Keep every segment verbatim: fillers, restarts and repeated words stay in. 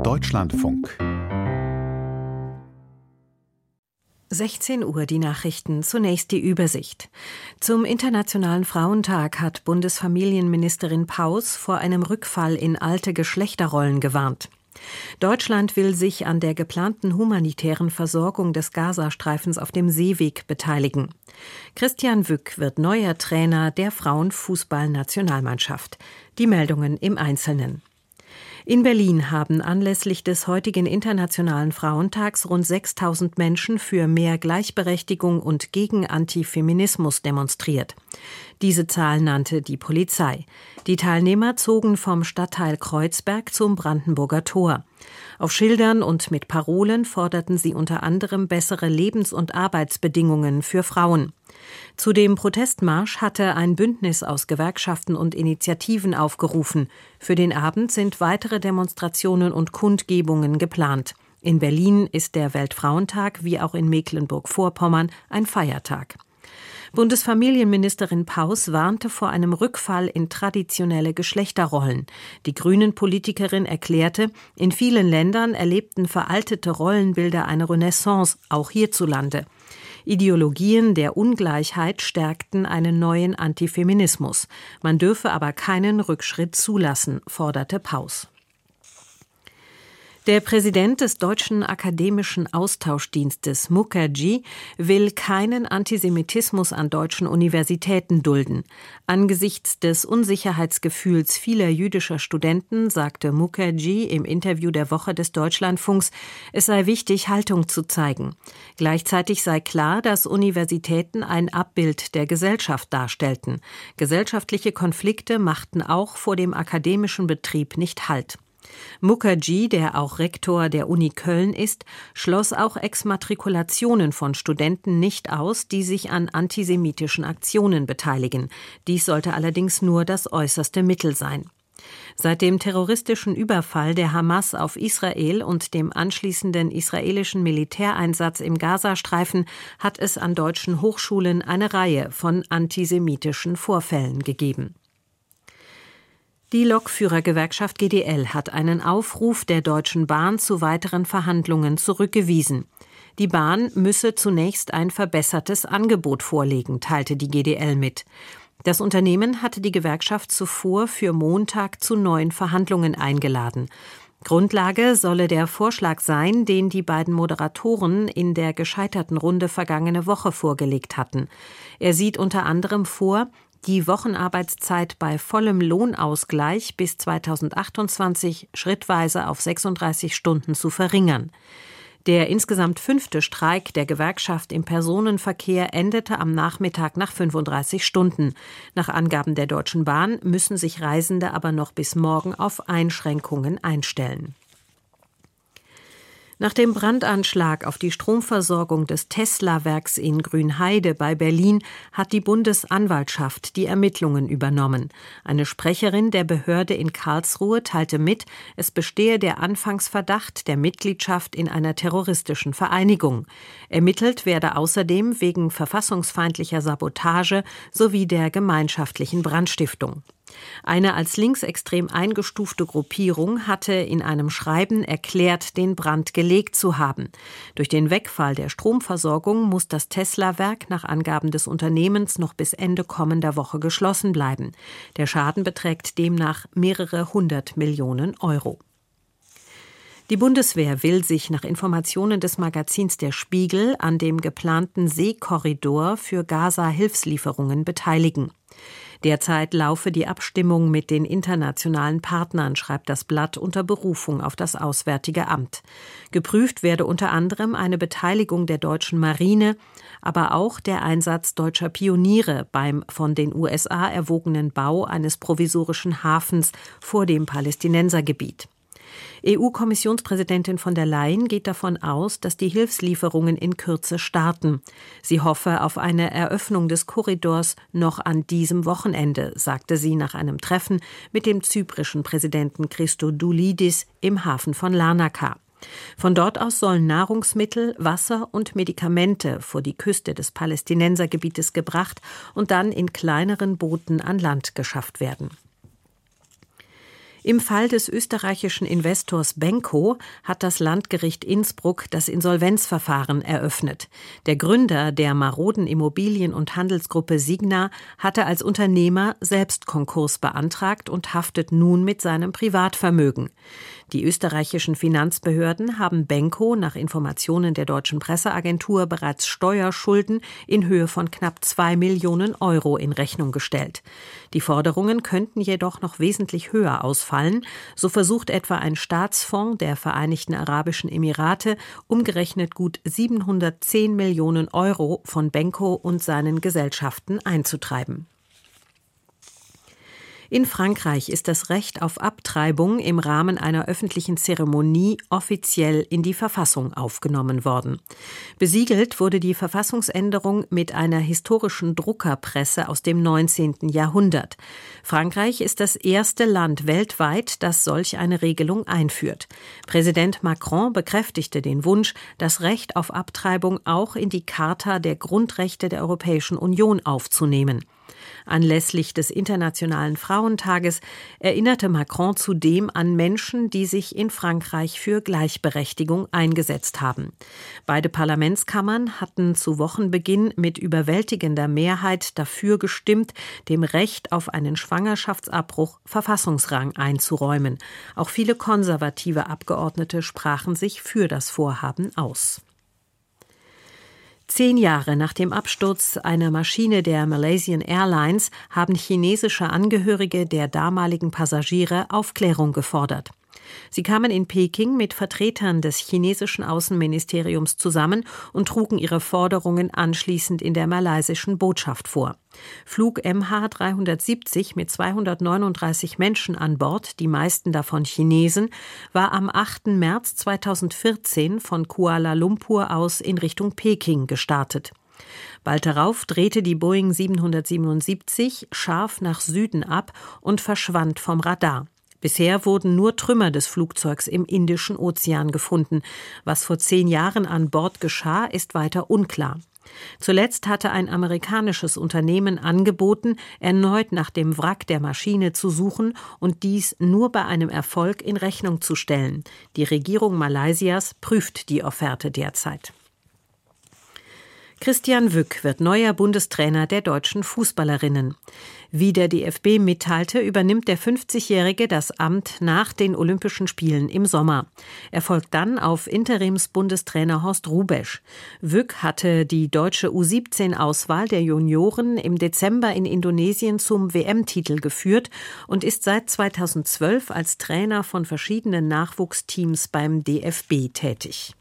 Deutschlandfunk. sechzehn Uhr die Nachrichten, zunächst die Übersicht. Zum Internationalen Frauentag hat Bundesfamilienministerin Paus vor einem Rückfall in alte Geschlechterrollen gewarnt. Deutschland will sich an der geplanten humanitären Versorgung des Gazastreifens auf dem Seeweg beteiligen. Christian Wück wird neuer Trainer der Frauenfußballnationalmannschaft. Die Meldungen im Einzelnen. In Berlin haben anlässlich des heutigen Internationalen Frauentags rund sechstausend Menschen für mehr Gleichberechtigung und gegen Antifeminismus demonstriert. Diese Zahl nannte die Polizei. Die Teilnehmer zogen vom Stadtteil Kreuzberg zum Brandenburger Tor. Auf Schildern und mit Parolen forderten sie unter anderem bessere Lebens- und Arbeitsbedingungen für Frauen. Zu dem Protestmarsch hatte ein Bündnis aus Gewerkschaften und Initiativen aufgerufen. Für den Abend sind weitere Demonstrationen und Kundgebungen geplant. In Berlin ist der Weltfrauentag wie auch in Mecklenburg-Vorpommern ein Feiertag. Bundesfamilienministerin Paus warnte vor einem Rückfall in traditionelle Geschlechterrollen. Die Grünen-Politikerin erklärte, in vielen Ländern erlebten veraltete Rollenbilder eine Renaissance, auch hierzulande. Ideologien der Ungleichheit stärkten einen neuen Antifeminismus. Man dürfe aber keinen Rückschritt zulassen, forderte Paus. Der Präsident des Deutschen Akademischen Austauschdienstes, Mukherjee, will keinen Antisemitismus an deutschen Universitäten dulden. Angesichts des Unsicherheitsgefühls vieler jüdischer Studenten sagte Mukherjee im Interview der Woche des Deutschlandfunks, es sei wichtig, Haltung zu zeigen. Gleichzeitig sei klar, dass Universitäten ein Abbild der Gesellschaft darstellten. Gesellschaftliche Konflikte machten auch vor dem akademischen Betrieb nicht Halt. Mukherjee, der auch Rektor der Uni Köln ist, schloss auch Exmatrikulationen von Studenten nicht aus, die sich an antisemitischen Aktionen beteiligen. Dies sollte allerdings nur das äußerste Mittel sein. Seit dem terroristischen Überfall der Hamas auf Israel und dem anschließenden israelischen Militäreinsatz im Gazastreifen hat es an deutschen Hochschulen eine Reihe von antisemitischen Vorfällen gegeben. Die Lokführergewerkschaft G D L hat einen Aufruf der Deutschen Bahn zu weiteren Verhandlungen zurückgewiesen. Die Bahn müsse zunächst ein verbessertes Angebot vorlegen, teilte die G D L mit. Das Unternehmen hatte die Gewerkschaft zuvor für Montag zu neuen Verhandlungen eingeladen. Grundlage solle der Vorschlag sein, den die beiden Moderatoren in der gescheiterten Runde vergangene Woche vorgelegt hatten. Er sieht unter anderem vor, die Wochenarbeitszeit bei vollem Lohnausgleich bis zweitausendachtundzwanzig schrittweise auf sechsunddreißig Stunden zu verringern. Der insgesamt fünfte Streik der Gewerkschaft im Personenverkehr endete am Nachmittag nach fünfunddreißig Stunden. Nach Angaben der Deutschen Bahn müssen sich Reisende aber noch bis morgen auf Einschränkungen einstellen. Nach dem Brandanschlag auf die Stromversorgung des Tesla-Werks in Grünheide bei Berlin hat die Bundesanwaltschaft die Ermittlungen übernommen. Eine Sprecherin der Behörde in Karlsruhe teilte mit, es bestehe der Anfangsverdacht der Mitgliedschaft in einer terroristischen Vereinigung. Ermittelt werde außerdem wegen verfassungsfeindlicher Sabotage sowie der gemeinschaftlichen Brandstiftung. Eine als linksextrem eingestufte Gruppierung hatte in einem Schreiben erklärt, den Brand gelegt zu haben. Durch den Wegfall der Stromversorgung muss das Tesla-Werk nach Angaben des Unternehmens noch bis Ende kommender Woche geschlossen bleiben. Der Schaden beträgt demnach mehrere hundert Millionen Euro. Die Bundeswehr will sich nach Informationen des Magazins Der Spiegel an dem geplanten Seekorridor für Gaza-Hilfslieferungen beteiligen. Derzeit laufe die Abstimmung mit den internationalen Partnern, schreibt das Blatt unter Berufung auf das Auswärtige Amt. Geprüft werde unter anderem eine Beteiligung der deutschen Marine, aber auch der Einsatz deutscher Pioniere beim von den U S A erwogenen Bau eines provisorischen Hafens vor dem Palästinensergebiet. E U-Kommissionspräsidentin von der Leyen geht davon aus, dass die Hilfslieferungen in Kürze starten. Sie hoffe auf eine Eröffnung des Korridors noch an diesem Wochenende, sagte sie nach einem Treffen mit dem zyprischen Präsidenten Christodoulidis im Hafen von Larnaca. Von dort aus sollen Nahrungsmittel, Wasser und Medikamente vor die Küste des Palästinensergebietes gebracht und dann in kleineren Booten an Land geschafft werden. Im Fall des österreichischen Investors Benko hat das Landgericht Innsbruck das Insolvenzverfahren eröffnet. Der Gründer der maroden Immobilien- und Handelsgruppe Signa hatte als Unternehmer selbst Konkurs beantragt und haftet nun mit seinem Privatvermögen. Die österreichischen Finanzbehörden haben Benko nach Informationen der deutschen Presseagentur bereits Steuerschulden in Höhe von knapp zwei Millionen Euro in Rechnung gestellt. Die Forderungen könnten jedoch noch wesentlich höher ausfallen. So versucht etwa ein Staatsfonds der Vereinigten Arabischen Emirate umgerechnet gut siebenhundertzehn Millionen Euro von Benko und seinen Gesellschaften einzutreiben. In Frankreich ist das Recht auf Abtreibung im Rahmen einer öffentlichen Zeremonie offiziell in die Verfassung aufgenommen worden. Besiegelt wurde die Verfassungsänderung mit einer historischen Druckerpresse aus dem neunzehnten Jahrhundert. Frankreich ist das erste Land weltweit, das solch eine Regelung einführt. Präsident Macron bekräftigte den Wunsch, das Recht auf Abtreibung auch in die Charta der Grundrechte der Europäischen Union aufzunehmen. Anlässlich des Internationalen Frauentages erinnerte Macron zudem an Menschen, die sich in Frankreich für Gleichberechtigung eingesetzt haben. Beide Parlamentskammern hatten zu Wochenbeginn mit überwältigender Mehrheit dafür gestimmt, dem Recht auf einen Schwangerschaftsabbruch Verfassungsrang einzuräumen. Auch viele konservative Abgeordnete sprachen sich für das Vorhaben aus. Zehn Jahre nach dem Absturz einer Maschine der Malaysian Airlines haben chinesische Angehörige der damaligen Passagiere Aufklärung gefordert. Sie kamen in Peking mit Vertretern des chinesischen Außenministeriums zusammen und trugen ihre Forderungen anschließend in der malaysischen Botschaft vor. Flug M H dreihundertsiebzig mit zweihundertneununddreißig Menschen an Bord, die meisten davon Chinesen, war am achten März zweitausendvierzehn von Kuala Lumpur aus in Richtung Peking gestartet. Bald darauf drehte die Boeing siebenhundertsiebenundsiebzig scharf nach Süden ab und verschwand vom Radar. Bisher wurden nur Trümmer des Flugzeugs im Indischen Ozean gefunden. Was vor zehn Jahren an Bord geschah, ist weiter unklar. Zuletzt hatte ein amerikanisches Unternehmen angeboten, erneut nach dem Wrack der Maschine zu suchen und dies nur bei einem Erfolg in Rechnung zu stellen. Die Regierung Malaysias prüft die Offerte derzeit. Christian Wück wird neuer Bundestrainer der deutschen Fußballerinnen. Wie der D F B mitteilte, übernimmt der fünfzigjährige das Amt nach den Olympischen Spielen im Sommer. Er folgt dann auf Interims-Bundestrainer Horst Hrubesch. Wück hatte die deutsche U siebzehn-Auswahl der Junioren im Dezember in Indonesien zum W M-Titel geführt und ist seit zweitausendzwölf als Trainer von verschiedenen Nachwuchsteams beim D F B tätig.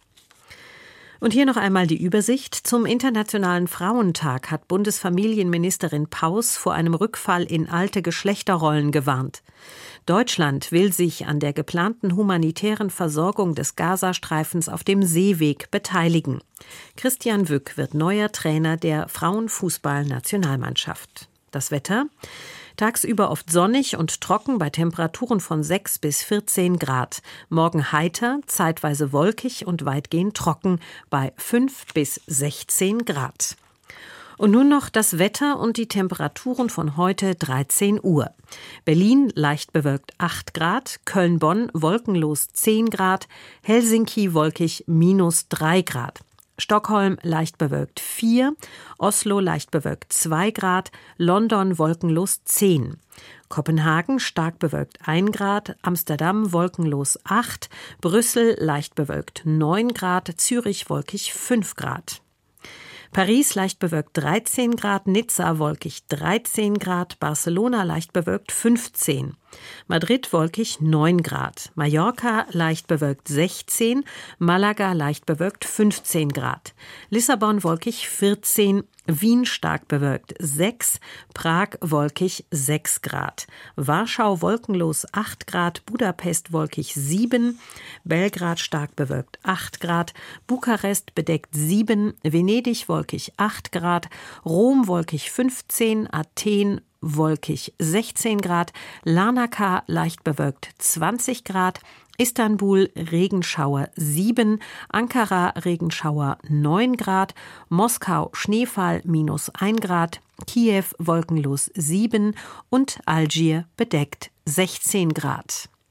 Und hier noch einmal die Übersicht. Zum Internationalen Frauentag hat Bundesfamilienministerin Paus vor einem Rückfall in alte Geschlechterrollen gewarnt. Deutschland will sich an der geplanten humanitären Versorgung des Gazastreifens auf dem Seeweg beteiligen. Christian Wück wird neuer Trainer der Frauenfußball-Nationalmannschaft. Das Wetter: Tagsüber oft sonnig und trocken bei Temperaturen von sechs bis vierzehn Grad. Morgen heiter, zeitweise wolkig und weitgehend trocken bei fünf bis sechzehn Grad. Und nun noch das Wetter und die Temperaturen von heute dreizehn Uhr. Berlin leicht bewölkt acht Grad, Köln-Bonn wolkenlos zehn Grad, Helsinki wolkig minus drei Grad. Stockholm leicht bewölkt vier, Oslo leicht bewölkt zwei Grad, London wolkenlos zehn. Kopenhagen stark bewölkt ein Grad, Amsterdam wolkenlos acht, Brüssel leicht bewölkt neun Grad, Zürich wolkig fünf Grad. Paris leicht bewölkt dreizehn Grad, Nizza wolkig dreizehn Grad, Barcelona leicht bewölkt fünfzehn. Madrid wolkig neun Grad, Mallorca leicht bewölkt sechzehn, Malaga leicht bewölkt fünfzehn Grad, Lissabon wolkig vierzehn, Wien stark bewölkt sechs, Prag wolkig sechs Grad, Warschau wolkenlos acht Grad, Budapest wolkig sieben, Belgrad stark bewölkt acht Grad, Bukarest bedeckt sieben, Venedig wolkig acht Grad, Rom wolkig fünfzehn, Athen wolkig sechzehn Grad, Larnaca leicht bewölkt zwanzig Grad, Istanbul Regenschauer sieben, Ankara Regenschauer neun Grad, Moskau Schneefall minus ein Grad, Kiew wolkenlos sieben und Algier bedeckt sechzehn Grad.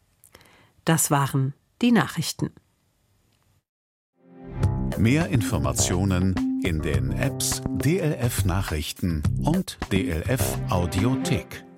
Das waren die Nachrichten. Mehr Informationen in den Apps D L F Nachrichten und D L F Audiothek.